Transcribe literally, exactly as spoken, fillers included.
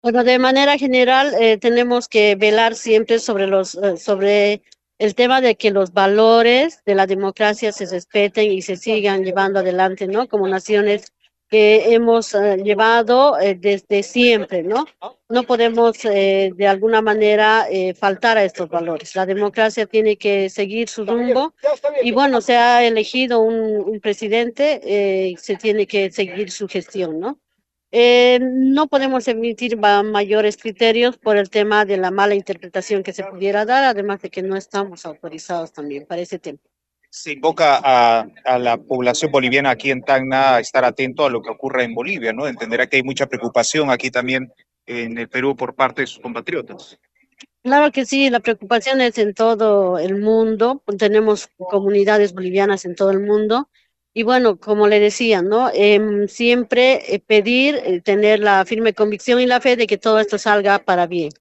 Bueno, de manera general, eh, tenemos que velar siempre sobre los, eh, sobre el tema de que los valores de la democracia se respeten y se sigan llevando adelante, ¿no? Como naciones que hemos eh, llevado eh, desde siempre, ¿no? No podemos eh, de alguna manera eh, faltar a estos valores. La democracia tiene que seguir su rumbo y bueno, se ha elegido un, un presidente, eh, se tiene que seguir su gestión, ¿no? Eh, no podemos emitir ma- mayores criterios por el tema de la mala interpretación que se pudiera dar, además de que no estamos autorizados también para ese tema. Se invoca a, a la población boliviana aquí en Tacna a estar atento a lo que ocurre en Bolivia, ¿no? Entenderá que hay mucha preocupación aquí también en el Perú por parte de sus compatriotas. Claro que sí, la preocupación es en todo el mundo, tenemos comunidades bolivianas en todo el mundo y bueno, como le decía, ¿no? Em, siempre eh, pedir, eh, tener la firme convicción y la fe de que todo esto salga para bien.